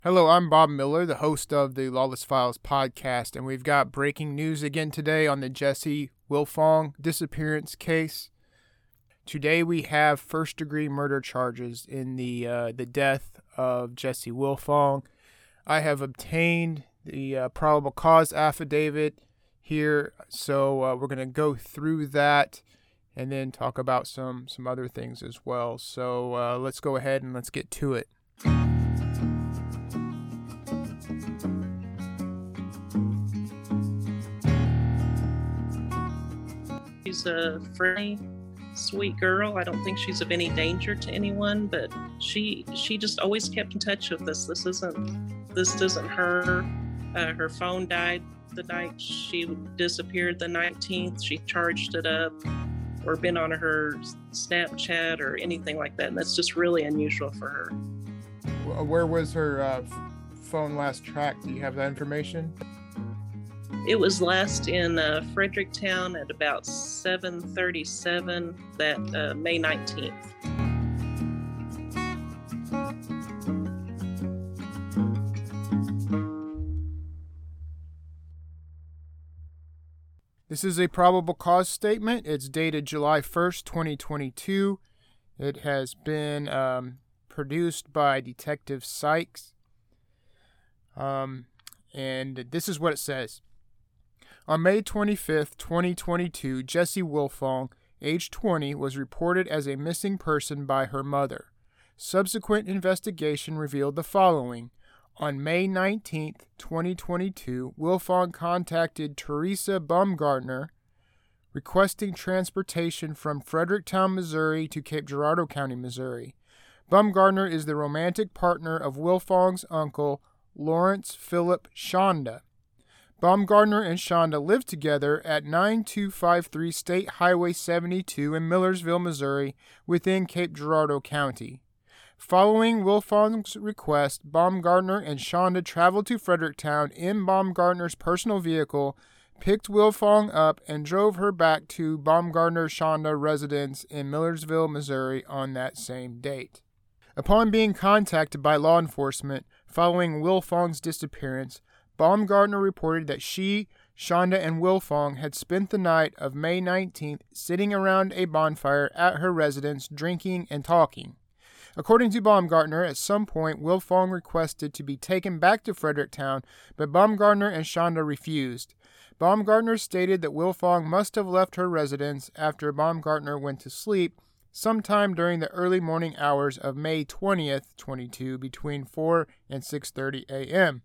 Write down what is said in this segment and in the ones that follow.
Hello, I'm Bob Miller, the host of the Lawless Files podcast, and we've got breaking news again today on the Jesse Wilfong disappearance case. Today we have first-degree murder charges in the death of Jesse Wilfong. I have obtained the probable cause affidavit here, so we're going to go through that and then talk about some other things as well. So let's go ahead and let's get to it. She's a friendly, sweet girl. I don't think she's of any danger to anyone, but she just always kept in touch with us. This isn't her. Her phone died the night she disappeared, the 19th. She charged it up or been on her Snapchat or anything like that. And that's just really unusual for her. Where was her phone last tracked? Do you have that information? It was last in Fredericktown at about 7:37 that May 19th. This is a probable cause statement. It's dated July 1st, 2022. It has been produced by Detective Sykes. And this is what it says. On May 25th, 2022, Jesse Wilfong, age 20, was reported as a missing person by her mother. Subsequent investigation revealed the following. On May 19th, 2022, Wilfong contacted Teresa Baumgartner, requesting transportation from Fredericktown, Missouri to Cape Girardeau County, Missouri. Baumgartner is the romantic partner of Wilfong's uncle, Lawrence Philip Shonda. Baumgartner and Shonda lived together at 9253 State Highway 72 in Millersville, Missouri, within Cape Girardeau County. Following Wilfong's request, Baumgartner and Shonda traveled to Fredericktown in Baumgartner's personal vehicle, picked Wilfong up, and drove her back to Baumgartner-Shonda residence in Millersville, Missouri on that same date. Upon being contacted by law enforcement following Wilfong's disappearance, Baumgartner reported that she, Shonda, and Wilfong had spent the night of May 19th sitting around a bonfire at her residence drinking and talking. According to Baumgartner, at some point Wilfong requested to be taken back to Fredericktown, but Baumgartner and Shonda refused. Baumgartner stated that Wilfong must have left her residence after Baumgartner went to sleep sometime during the early morning hours of May 20th, 22, between 4 and 6:30 a.m.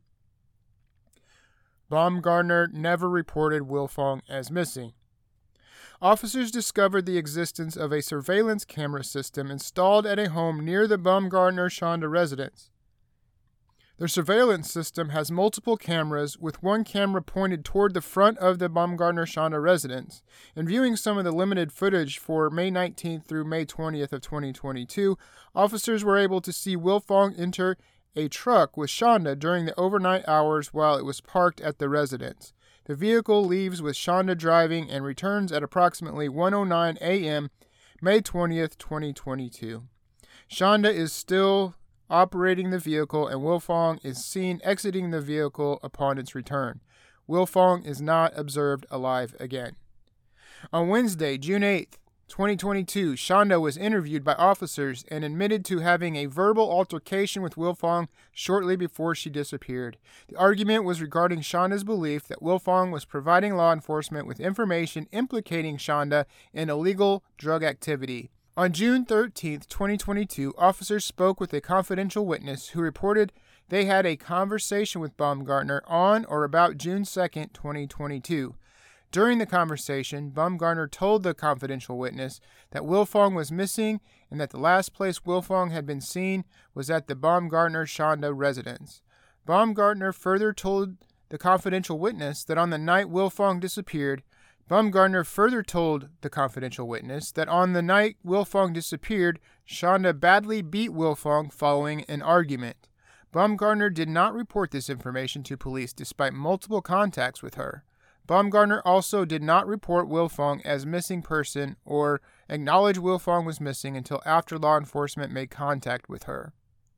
Baumgartner never reported Wilfong as missing. Officers discovered the existence of a surveillance camera system installed at a home near the Baumgartner-Shonda residence. The surveillance system has multiple cameras, with one camera pointed toward the front of the Baumgartner-Shonda residence. In viewing some of the limited footage for May 19th through May 20th of 2022, officers were able to see Wilfong enter a truck with Shonda during the overnight hours while it was parked at the residence. The vehicle leaves with Shonda driving and returns at approximately 1:09 a.m. May 20th, 2022. Shonda is still operating the vehicle, and Wilfong is seen exiting the vehicle upon its return. Wilfong is not observed alive again. On Wednesday, June 8th, 2022, Shonda was interviewed by officers and admitted to having a verbal altercation with Wilfong shortly before she disappeared. The argument was regarding Shonda's belief that Wilfong was providing law enforcement with information implicating Shonda in illegal drug activity. On June 13, 2022, officers spoke with a confidential witness who reported they had a conversation with Baumgartner on or about June 2, 2022. During the conversation, Baumgartner told the confidential witness that Wilfong was missing and that the last place Wilfong had been seen was at the Baumgartner-Shonda residence. Baumgartner further told the confidential witness that on the night Wilfong disappeared, Baumgartner further told the confidential witness that on the night Wilfong disappeared, Shonda badly beat Wilfong following an argument. Baumgartner did not report this information to police despite multiple contacts with her. Baumgartner also did not report Wilfong as missing person or acknowledge Wilfong was missing until after law enforcement made contact with her.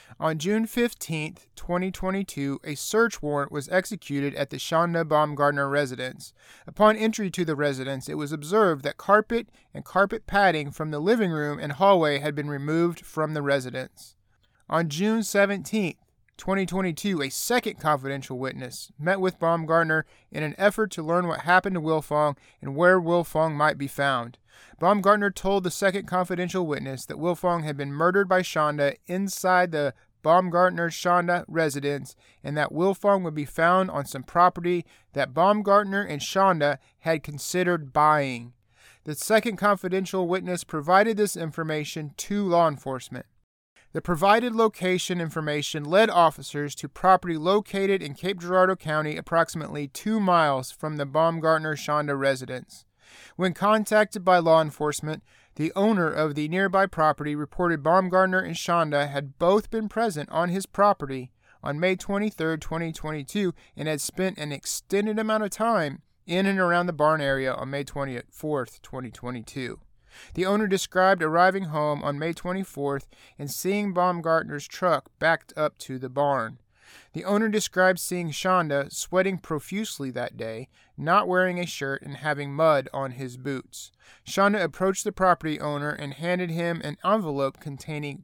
On June 15, 2022, a search warrant was executed at the Shonda Baumgartner residence. Upon entry to the residence, it was observed that carpet and carpet padding from the living room and hallway had been removed from the residence. On June 17, 2022, a second confidential witness met with Baumgartner in an effort to learn what happened to Wilfong and where Wilfong might be found. Baumgartner told the second confidential witness that Wilfong had been murdered by Shonda inside the Baumgartner-Shonda residence and that Wilfong would be found on some property that Baumgartner and Shonda had considered buying. The second confidential witness provided this information to law enforcement. The provided location information led officers to property located in Cape Girardeau County, approximately 2 miles from the Baumgartner-Shonda residence. When contacted by law enforcement, the owner of the nearby property reported Baumgartner and Shonda had both been present on his property on May 23, 2022, and had spent an extended amount of time in and around the barn area on May 24, 2022. The owner described arriving home on May 24th and seeing Baumgartner's truck backed up to the barn. The owner described seeing Shonda sweating profusely that day, not wearing a shirt and having mud on his boots. Shonda approached the property owner and handed him an envelope containing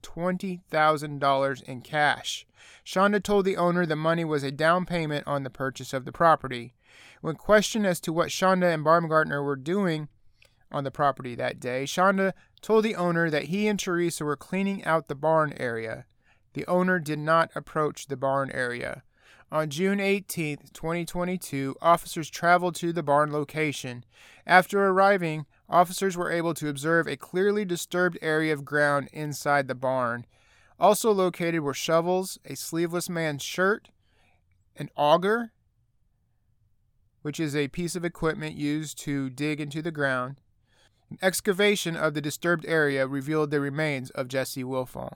$20,000 in cash. Shonda told the owner the money was a down payment on the purchase of the property. When questioned as to what Shonda and Baumgartner were doing on the property that day, Shonda told the owner that he and Teresa were cleaning out the barn area. The owner did not approach the barn area. On June 18, 2022, officers traveled to the barn location. After arriving, officers were able to observe a clearly disturbed area of ground inside the barn. Also located were shovels, a sleeveless man's shirt, an auger, which is a piece of equipment used to dig into the ground. An excavation of the disturbed area revealed the remains of Jesse Wilfong.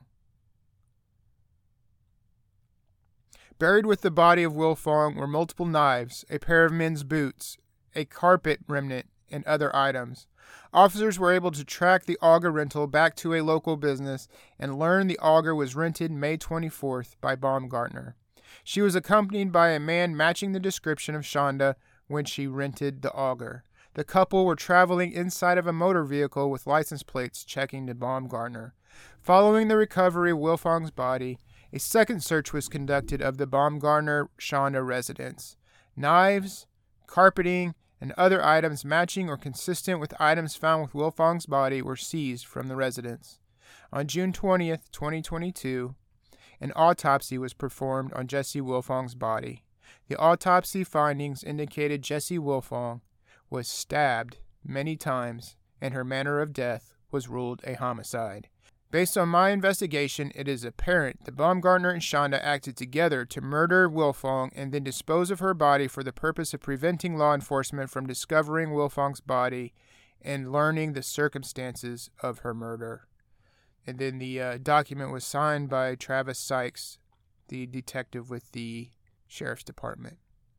Buried with the body of Wilfong were multiple knives, a pair of men's boots, a carpet remnant, and other items. Officers were able to track the auger rental back to a local business and learn the auger was rented May 24th by Baumgartner. She was accompanied by a man matching the description of Shonda when she rented the auger. The couple were traveling inside of a motor vehicle with license plates checking to Baumgartner. Following the recovery of Wilfong's body, a second search was conducted of the Baumgartner-Shonda residence. Knives, carpeting, and other items matching or consistent with items found with Wilfong's body were seized from the residence. On June 20, 2022, an autopsy was performed on Jesse Wilfong's body. The autopsy findings indicated Jesse Wilfong was stabbed many times, and her manner of death was ruled a homicide. Based on my investigation, it is apparent that Baumgartner and Shonda acted together to murder Wilfong and then dispose of her body for the purpose of preventing law enforcement from discovering Wilfong's body and learning the circumstances of her murder. And then the document was signed by Travis Sykes, the detective with the Sheriff's Department.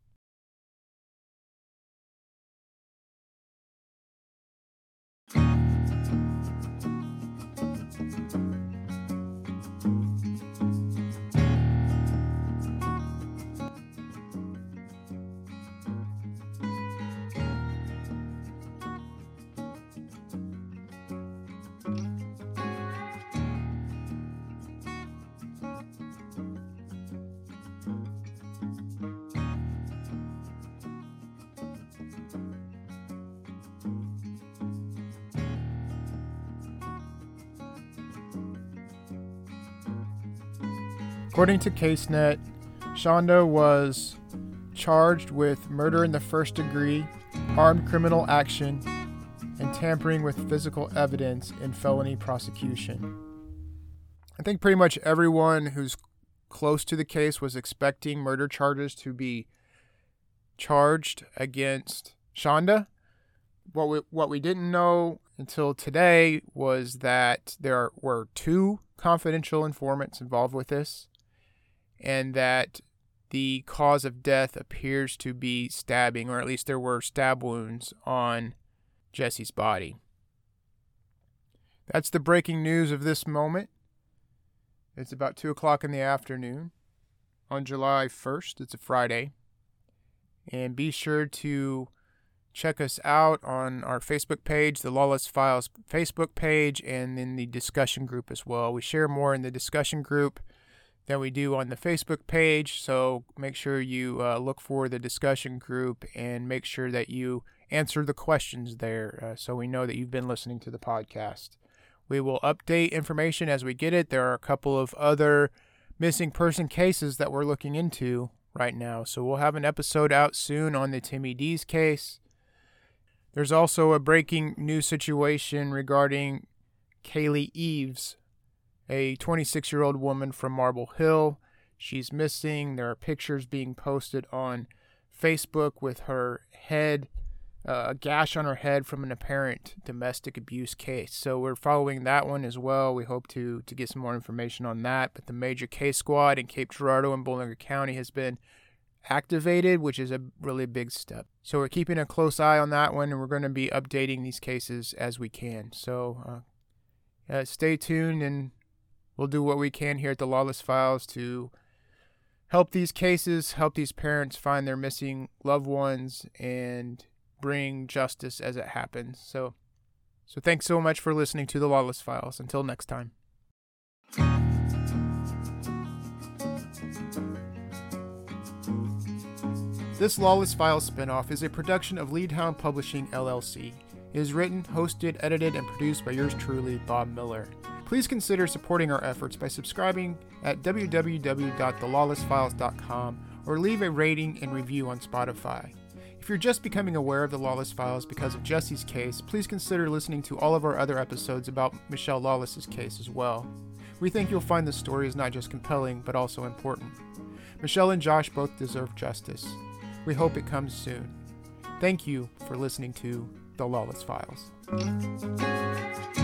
According to CaseNet, Shonda was charged with murder in the first degree, armed criminal action, and tampering with physical evidence in felony prosecution. I think pretty much everyone who's close to the case was expecting murder charges to be charged against Shonda. What we didn't know until today was that there were 2 confidential informants involved with this, and that the cause of death appears to be stabbing, or at least there were stab wounds on Jesse's body. That's the breaking news of this moment. It's about 2 o'clock in the afternoon on July 1st. It's a Friday. And be sure to check us out on our Facebook page, the Lawless Files Facebook page, and in the discussion group as well. We share more in the discussion group than we do on the Facebook page, so make sure you look for the discussion group and make sure that you answer the questions there so we know that you've been listening to the podcast. We will update information as we get it. There are a couple of other missing person cases that we're looking into right now, so we'll have an episode out soon on the Timmy D's case. There's also a breaking news situation regarding Kaylee Eves, a 26-year-old woman from Marble Hill. She's missing. There are pictures being posted on Facebook with her head, a gash on her head from an apparent domestic abuse case. So we're following that one as well. We hope to get some more information on that. But the major case squad in Cape Girardeau and Bollinger County has been activated, which is a really big step. So we're keeping a close eye on that one, and we're going to be updating these cases as we can. So stay tuned, and we'll do what we can here at the Lawless Files to help these cases, help these parents find their missing loved ones, and bring justice as it happens. So thanks so much for listening to the Lawless Files. Until next time. This Lawless Files spinoff is a production of Leadhound Publishing, LLC. It is written, hosted, edited, and produced by yours truly, Bob Miller. Please consider supporting our efforts by subscribing at www.thelawlessfiles.com or leave a rating and review on Spotify. If you're just becoming aware of the Lawless Files because of Jesse's case, please consider listening to all of our other episodes about Michelle Lawless's case as well. We think you'll find the story is not just compelling, but also important. Michelle and Josh both deserve justice. We hope it comes soon. Thank you for listening to The Lawless Files.